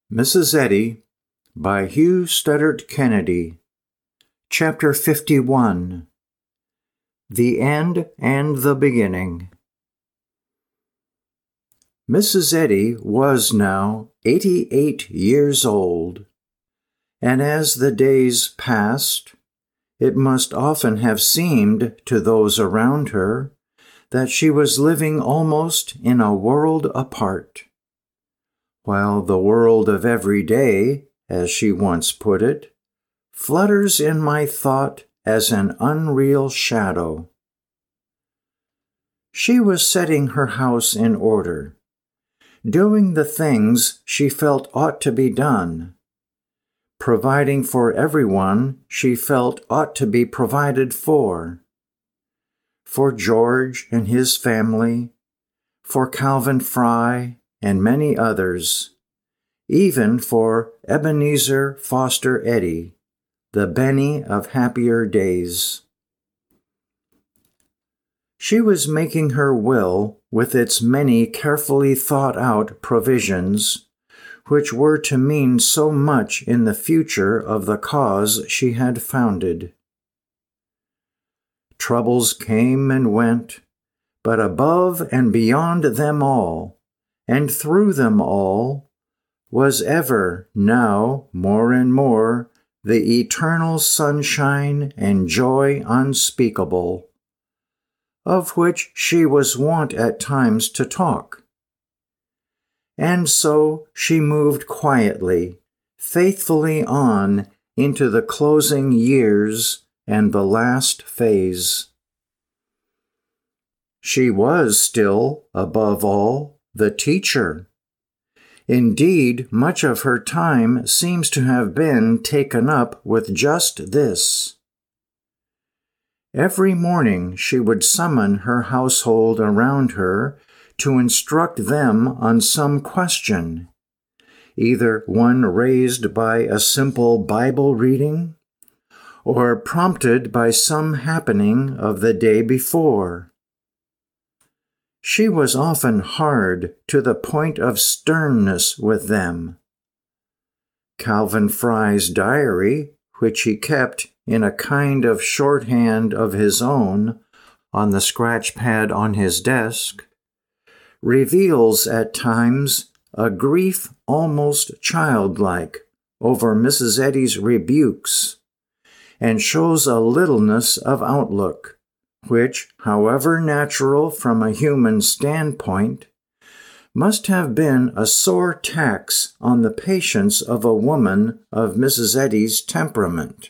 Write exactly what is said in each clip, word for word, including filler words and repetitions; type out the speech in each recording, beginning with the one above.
Missus Eddy by Hugh Studdert Kennedy. Chapter fifty-one. The End and the Beginning. Missus Eddy was now eighty-eight years old, and as the days passed, it must often have seemed to those around her that she was living almost in a world apart. While the world of every day, as she once put it, flutters in my thought as an unreal shadow. She was setting her house in order, doing the things she felt ought to be done, providing for everyone she felt ought to be provided for, for George and his family, for Calvin Fry, and many others, even for Ebenezer Foster Eddy, the Benny of happier days. She was making her will with its many carefully thought-out provisions, which were to mean so much in the future of the cause she had founded. Troubles came and went, but above and beyond them all, and through them all, was ever, now more and more, the eternal sunshine and joy unspeakable, of which she was wont at times to talk. And so she moved quietly, faithfully on into the closing years and the last phase. She was still, above all, the teacher. Indeed, much of her time seems to have been taken up with just this. Every morning she would summon her household around her to instruct them on some question, either one raised by a simple Bible reading, or prompted by some happening of the day before. She was often hard to the point of sternness with them. Calvin Fry's diary, which he kept in a kind of shorthand of his own on the scratch pad on his desk, reveals at times a grief almost childlike over Missus Eddy's rebukes, and shows a littleness of outlook, which, however natural from a human standpoint, must have been a sore tax on the patience of a woman of Missus Eddy's temperament.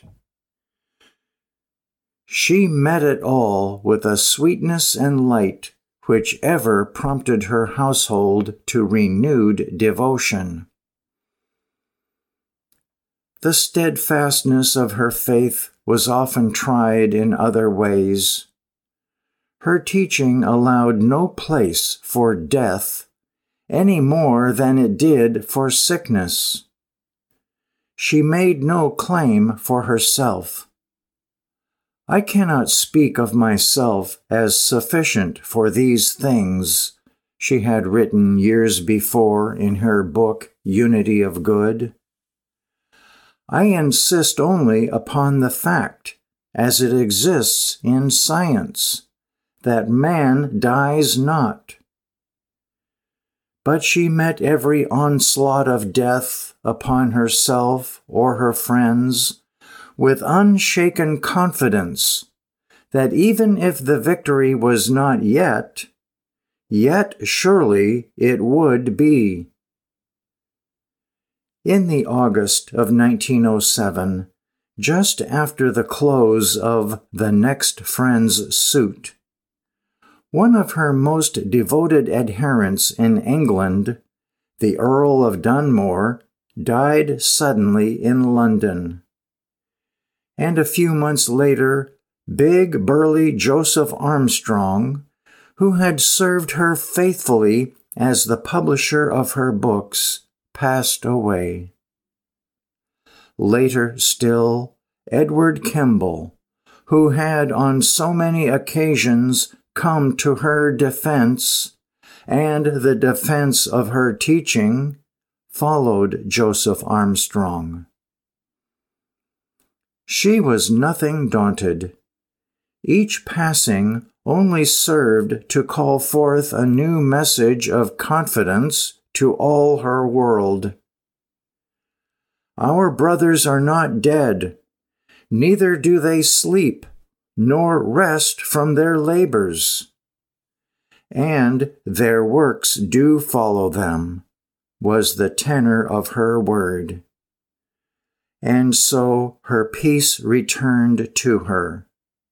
She met it all with a sweetness and light which ever prompted her household to renewed devotion. The steadfastness of her faith was often tried in other ways. Her teaching allowed no place for death any more than it did for sickness. She made no claim for herself. I cannot speak of myself as sufficient for these things, she had written years before in her book Unity of Good. I insist only upon the fact, as it exists in science, that man dies not. But she met every onslaught of death upon herself or her friends with unshaken confidence that even if the victory was not yet, yet surely it would be. In the August of nineteen oh seven, just after the close of The Next Friend's suit, one of her most devoted adherents in England, the Earl of Dunmore, died suddenly in London. And a few months later, big, burly Joseph Armstrong, who had served her faithfully as the publisher of her books, passed away. Later still, Edward Kimball, who had on so many occasions come to her defense and the defense of her teaching, followed Joseph Armstrong. She was nothing daunted. Each passing only served to call forth a new message of confidence to all her world. Our brothers are not dead, neither do they sleep, nor rest from their labors. And their works do follow them, was the tenor of her word. And so her peace returned to her.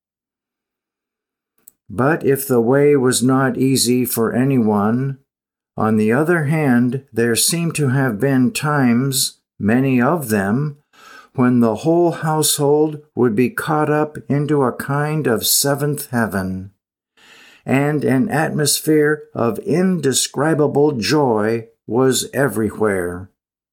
But if the way was not easy for anyone, on the other hand, there seem to have been times, many of them, when the whole household would be caught up into a kind of seventh heaven, and an atmosphere of indescribable joy was everywhere.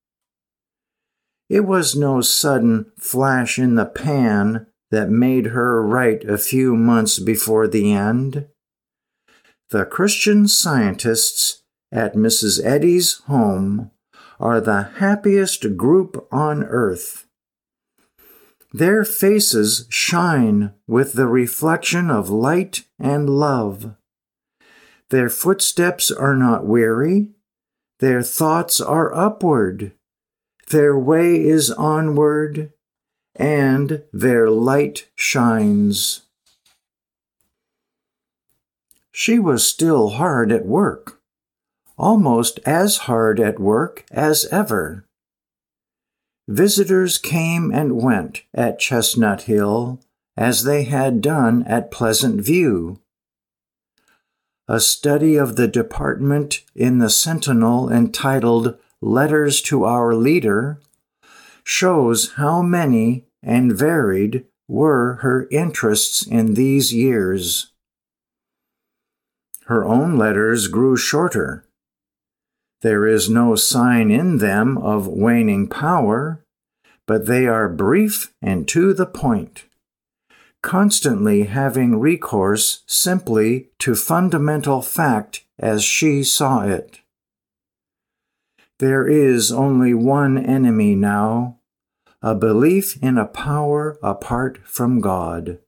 It was no sudden flash in the pan that made her write a few months before the end. The Christian Scientists at Missus Eddy's home are the happiest group on earth. Their faces shine with the reflection of light and love. Their footsteps are not weary. Their thoughts are upward. Their way is onward, and their light shines. She was still hard at work, almost as hard at work as ever. Visitors came and went at Chestnut Hill as they had done at Pleasant View. A study of the department in the Sentinel entitled Letters to Our Leader shows how many and varied were her interests in these years. Her own letters grew shorter. There is no sign in them of waning power, but they are brief and to the point, constantly having recourse simply to fundamental fact as she saw it. There is only one enemy now, a belief in a power apart from God.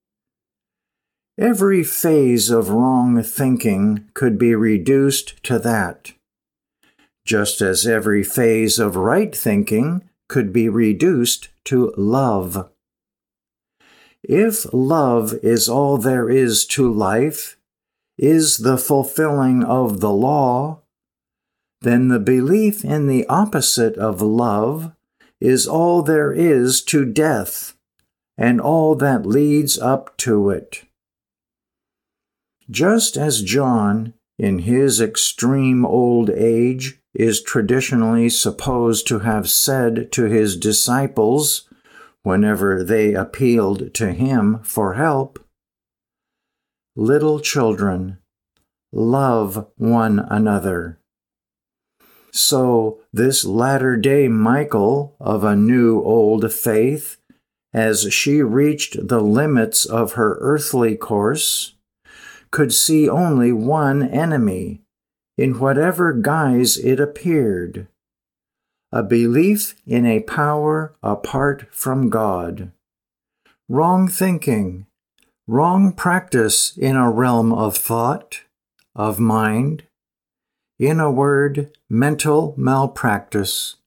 Every phase of wrong thinking could be reduced to that, just as every phase of right thinking could be reduced to love. If love is all there is to life, is the fulfilling of the law, then the belief in the opposite of love is all there is to death and all that leads up to it. Just as John, in his extreme old age, is traditionally supposed to have said to his disciples whenever they appealed to him for help, "Little children, love one another." So this latter-day Michael of a new old faith, as she reached the limits of her earthly course, could see only one enemy, in whatever guise it appeared, a belief in a power apart from God, wrong thinking, wrong practice in a realm of thought, of mind, in a word, mental malpractice.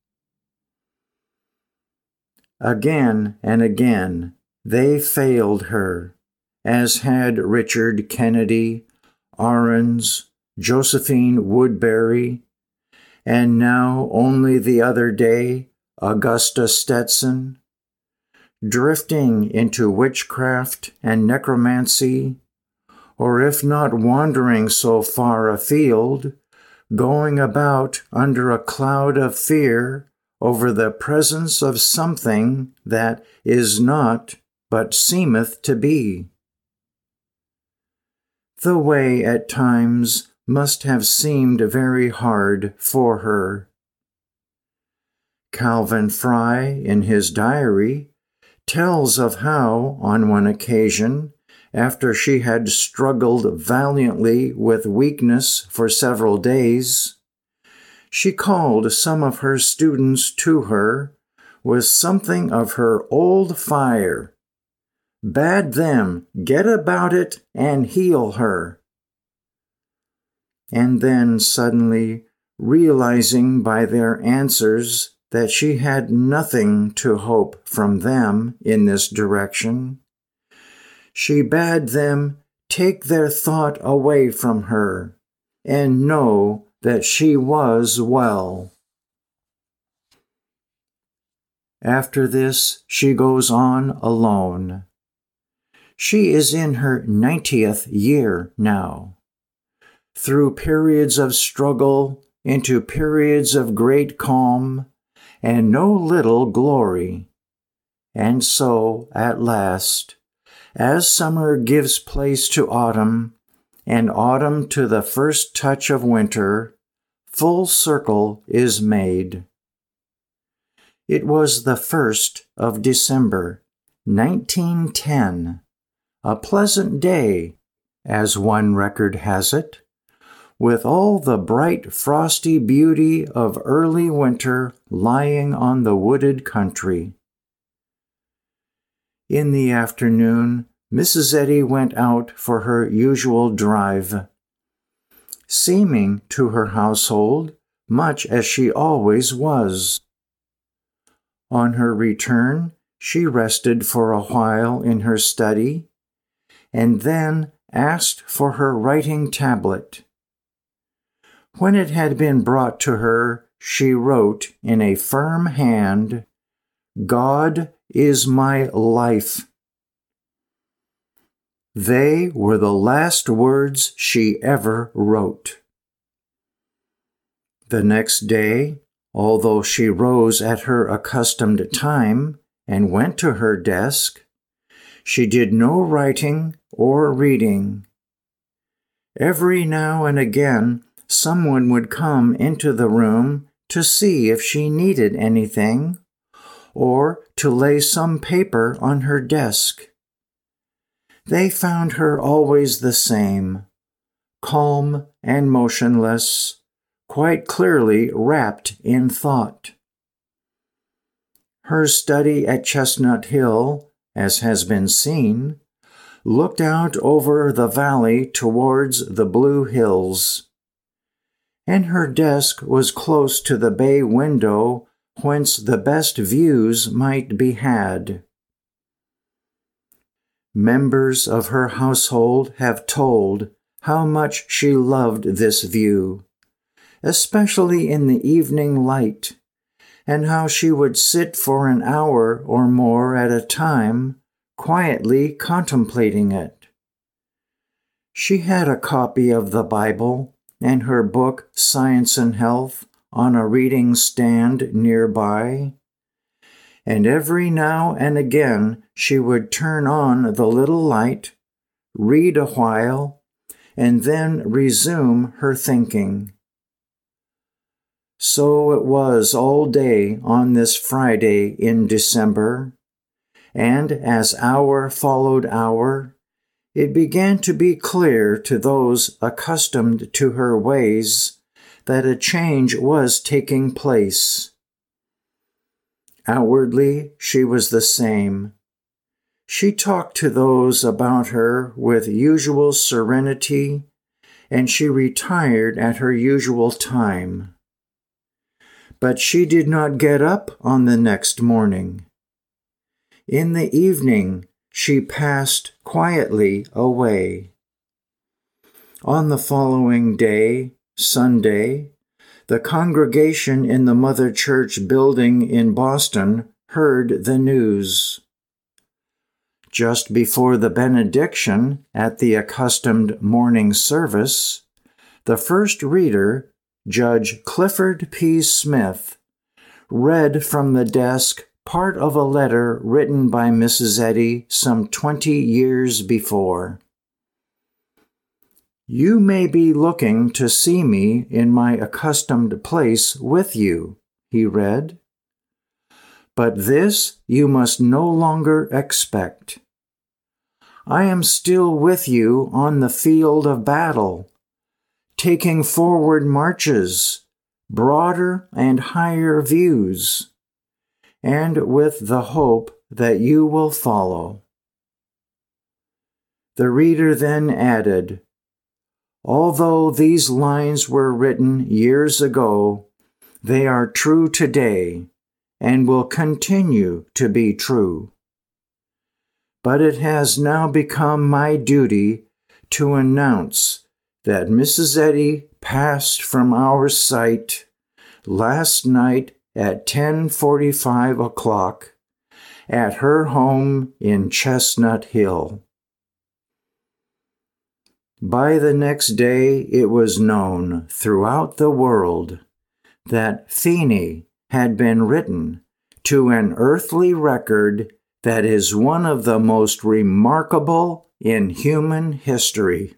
Again and again, they failed her, as had Richard Kennedy, Ahrens, Josephine Woodbury, and now only the other day, Augusta Stetson, drifting into witchcraft and necromancy, or if not wandering so far afield, going about under a cloud of fear over the presence of something that is not but seemeth to be. The way at times must have seemed very hard for her. Calvin Fry, in his diary, tells of how, on one occasion, after she had struggled valiantly with weakness for several days, She called some of her students to her with something of her old fire, bade them get about it and heal her. And then suddenly, realizing by their answers that she had nothing to hope from them in this direction, she bade them take their thought away from her and know that she was well. After this, she goes on alone. She is in her ninetieth year now. Through periods of struggle into periods of great calm and no little glory. And so, at last, as summer gives place to autumn, and autumn to the first touch of winter, full circle is made. It was the first of December, nineteen ten, a pleasant day, as one record has it, with all the bright frosty beauty of early winter lying on the wooded country. In the afternoon, Missus Eddy went out for her usual drive, seeming to her household much as she always was. On her return, she rested for a while in her study, and then asked for her writing tablet. When it had been brought to her, she wrote in a firm hand, "God is my life." They were the last words she ever wrote. The next day, although she rose at her accustomed time and went to her desk, she did no writing or reading. Every now and again, someone would come into the room to see if she needed anything, or to lay some paper on her desk. They found her always the same, calm and motionless, quite clearly wrapped in thought. Her study at Chestnut Hill, as has been seen, looked out over the valley towards the blue hills, and her desk was close to the bay window whence the best views might be had. Members of her household have told how much she loved this view, especially in the evening light, and how she would sit for an hour or more at a time, quietly contemplating it. She had a copy of the Bible and her book Science and Health on a reading stand nearby, and every now and again she would turn on the little light, read a while, and then resume her thinking. So it was all day on this Friday in December, and as hour followed hour, it began to be clear to those accustomed to her ways that a change was taking place. Outwardly, she was the same. She talked to those about her with usual serenity, and she retired at her usual time. But she did not get up on the next morning. In the evening, she passed quietly away. On the following day, Sunday, the congregation in the Mother Church building in Boston heard the news. Just before the benediction at the accustomed morning service, the first reader, Judge Clifford P. Smith, read from the desk part of a letter written by Missus Eddy some twenty years before. "You may be looking to see me in my accustomed place with you," he read. "But this you must no longer expect. I am still with you on the field of battle, taking forward marches, broader and higher views, and with the hope that you will follow. The reader then added, although these lines were written years ago, they are true today and will continue to be true. But it has now become my duty to announce that Missus Eddy passed from our sight last night at ten forty-five o'clock at her home in Chestnut Hill. By the next day it was known throughout the world that Feeney had been written to an earthly record that is one of the most remarkable in human history.